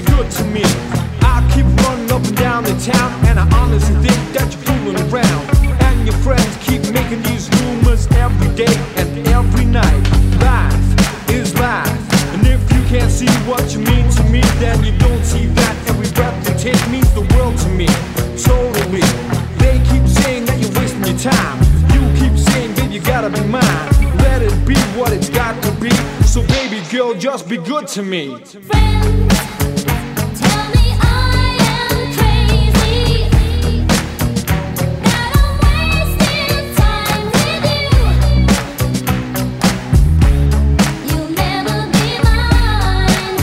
good to me. I keep running up and down the town, and I honestly think that you're fooling around. And your friends keep making these rumors every day and every night. Life is life, and if you can't see what you mean to me, then you don't see that every breath you take means the world to me. Totally. They keep saying that you're wasting your time. You keep saying, babe, you gotta be mine. Let it be what it's got to be. So baby girl, just be good to me. Friends, tell me I am crazy, that I'm wasting time with you. You'll never be mine.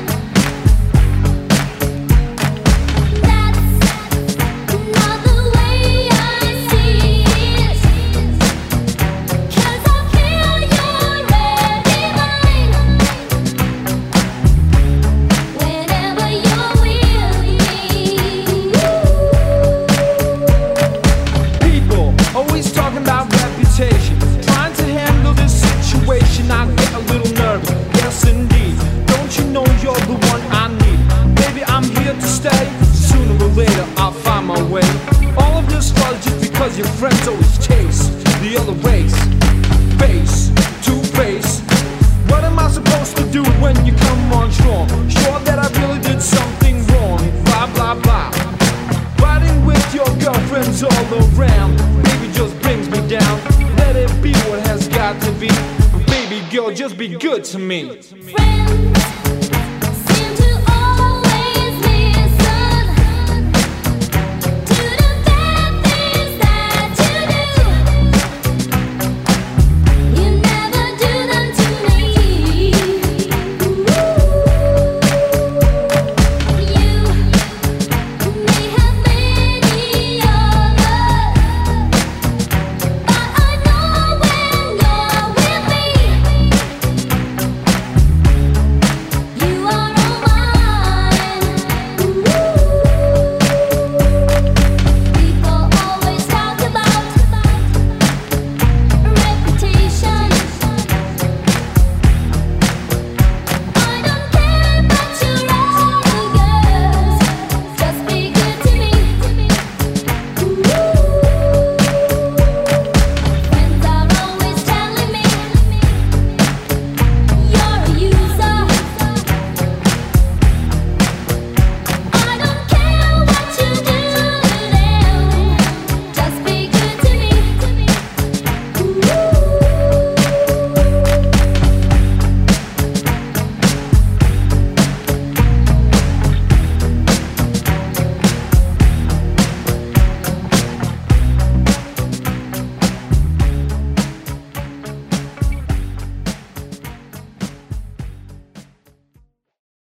That's not the way I see it, 'cause I feel you're already mine. Whenever you're with me, People always talking about reputation, trying to handle this situation. I get a little nervous, yes indeed. Don't you know you're the one I need? Baby, I'm here to stay. Sooner or later, I'll find my way. All of this was just because your friends always chase the other race. Face to face. What am I supposed to do when you come on strong? Sure that I really did something wrong. Blah, blah, blah. Riding with your girlfriends all around, baby, just brings me down. Let it be what has got to be. Baby girl, just be good to me. friends.